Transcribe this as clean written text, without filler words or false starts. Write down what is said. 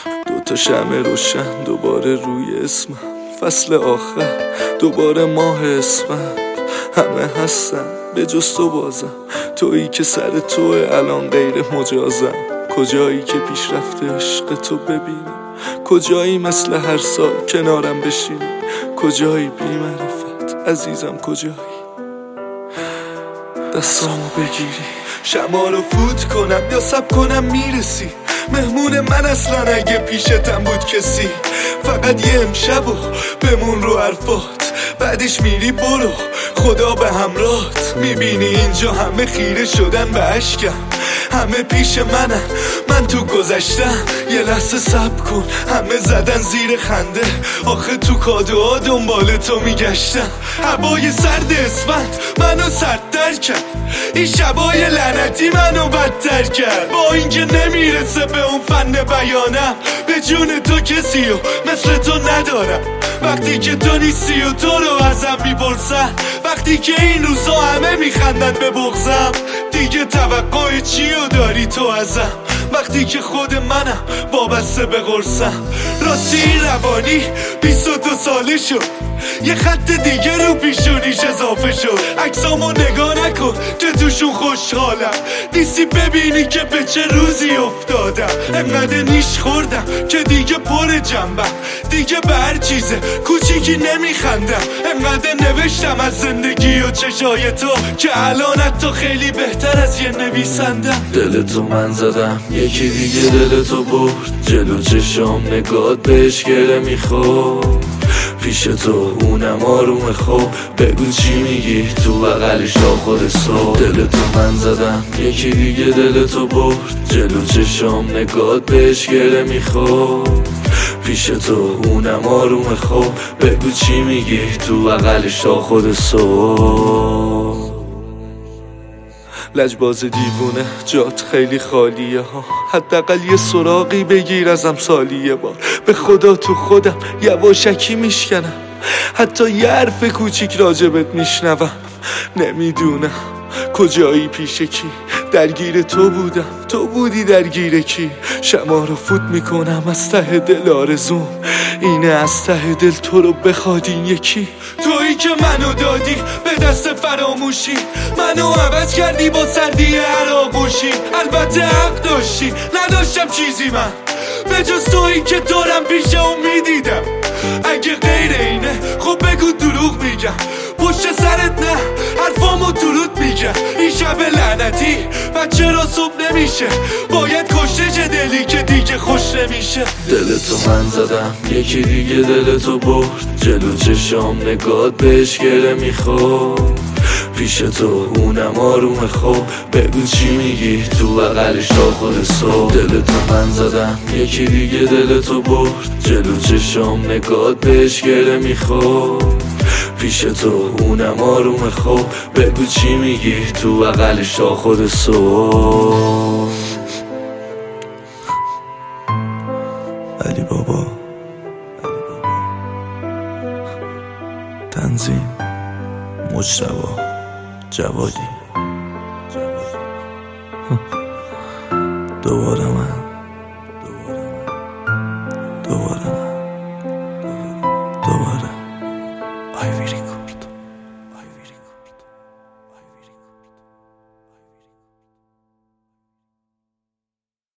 دوتا شمع روشن دوباره روی اسمم، فصل آخر دوباره ماه اسفند. همه هستن به جز تو بازم، تویی که سر توه الان غیر مجازم. کجایی که پیشرفت عشق تو ببینی، کجایی مثل هر سال کنارم بشینی، کجایی بی معرفت عزیزم، کجایی دستامو بگیری، شما رو فوت کنم یا سب کنم میرسی. مهمون من اصلا اگه پیشتم بود کسی، فقط یه امشب و بمون رو حرفات، بعدش میری برو خدا به همراهت. میبینی اینجا همه خیره شدن به اشکم، همه پیش منن من تو گذشتم. یه لحظه صبر کن، همه زدن زیر خنده، آخه تو کادوها دنبال تو میگشتم. هوای سرد اسفند منو سردتر کرد، این شبای لعنتی منو بدتر کرد. با اینکه نمیرسه به اون فن بیانم، به جون تو کسی و مثل تو ندارم. وقتی که تو نیستی و تو رو ازم میپرسن، وقتی که این روزا همه میخندن به بغضم، دیگه توقع چیو داری تو ازم؟ وقتی که خود منم وابسته به قرصم. راستی این روانی 22 ساله شد، یه خط دیگه رو پیشونیش اضافه شد. عکسامو نگاه نکن که توشون خوشحالم، نیستی ببینی که به چه روزی افتادم. انقدر نیش خوردم که دیگه پر جنبم، دیگه به هر چیز کوچیکی نمیخندم. انقدر نوشتم از زندگی و چشای تو که الان حتی خیلی بهتر از یه نویسندم. دل تو من زدم، یکی دیگه دل تو برد جلو چشام، نگات بهش گره میخورد. پیش تو اونم آروم خوب، بگو چی میگی تو بغلش تا خود صبح. دل تو من زدم، یکی دیگه دل تو برد جلو چشام، نگات بهش گره میخورد. پیش تو اونم آروم خوب، بگو چی میگی تو بغلش تا خود صبح. لجباز دیوونه جات خیلی خالیه ها، حداقل یه سراغی بگیر ازم سالی یه بار. به خدا تو خودم یواشکی میشکنم، حتی یه حرف کوچیک راجبت میشنوم. نمیدونم کجایی پیش کی، درگیر تو بودم تو بودی درگیر کی. شما رو فوت میکنم از ته دل، آرزوم اینه از ته دل تو رو بخواد این یکی. تویی که منو دادی به دست فراموشی، منو عوض کردی با سردی هر آغوشی. البته حق داشتی، نداشتم چیزی من به جز تویی که دارم پیش اون میدیدم. اگه غیر اینه خب بگو دروغ میگم، پشت سرت نه حرفامو درود میگم. این شب لعنتی و چرا صبح نمیشه، باید کشته چه دلی که دیگه خوش نمیشه. دل تو من زدم، یکی دیگه دل تو برد جلو چشام، نگات بهش گره میخورد. پیش تو اونم آروم خوب، بگو چی میگی تو بغلش تا خود صبح. دل تو من زدم، یکی دیگه دل تو برد جلو چشام، نگات بهش گره میخورد. پیش تو اونم آروم خوب، بگو چی میگی تو بغلش تا خود صبح. علی بابا تنظیم مجتبی جوادی دوباره من